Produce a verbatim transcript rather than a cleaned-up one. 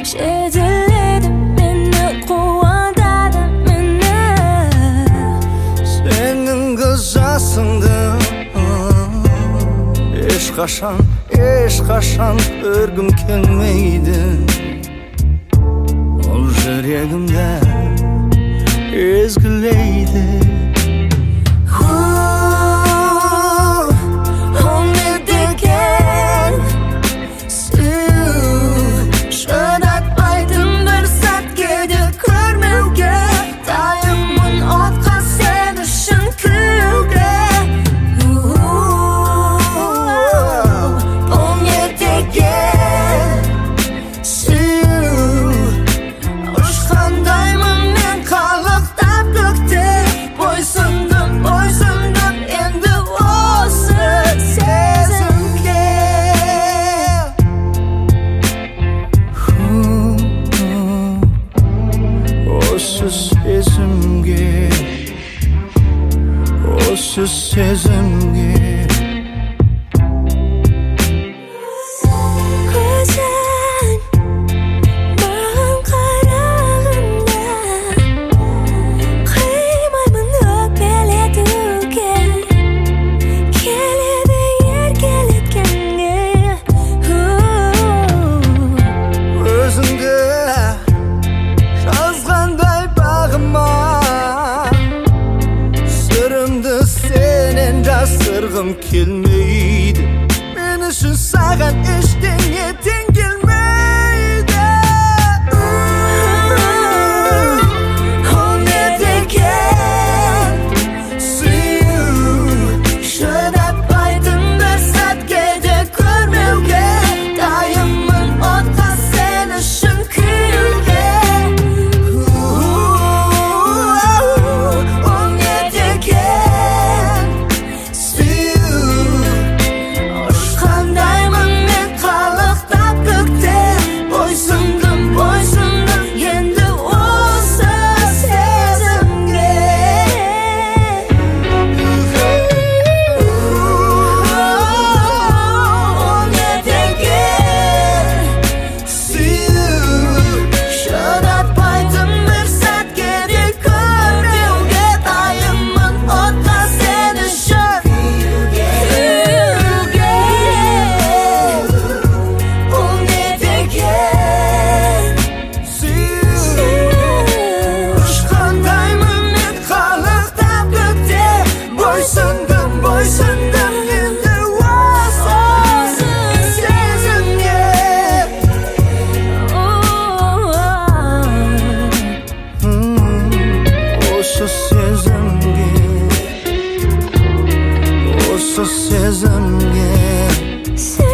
жетелейді мені, қуантады мені. Сенің көз жасыңды ешқашан, ешқашан көргім келмейді. Ол жүрегімді езгілейді. Ол не деген сүю, шыдатпайтын бір сәтке де көрмеуге. Дайынмын отқа сен үшін күйуге. Ол не деген сүю, ұшқандаймын мен қалықтап көкте. Бойсұндым, бойсұндым енді осы сезімге. Осы сезімге, осы сезімге. Көзің маған қарағанда қимаймын өкпелетуге. Келеді еркелеткенге. Өзіңді жазғандай бағыма, сырымды сенен жасырғым келмейді. Мен үшін саған ештеңе тең келмейді. Ол не деген сүю, шыдатпайтын бір сәтке де көрмеуге. Дайынмын отқа сен үшін күйуге. Ол не деген сүю, ұшқандаймын мен қалықтап көкте. Бойсұндым, бойсұндым енді осы сезімге. Ол не деген сүю, шыдатпайтын бір сәтке де көрмеуге. Дайынмын отқа сен үшін күйуге. Ол не деген Сүю, ұшқандаймын мен қалықтап көкте. Бойсұндым, бойсұндым енді осы сезімге. осы сезімге, осы сезімге. Сезімге.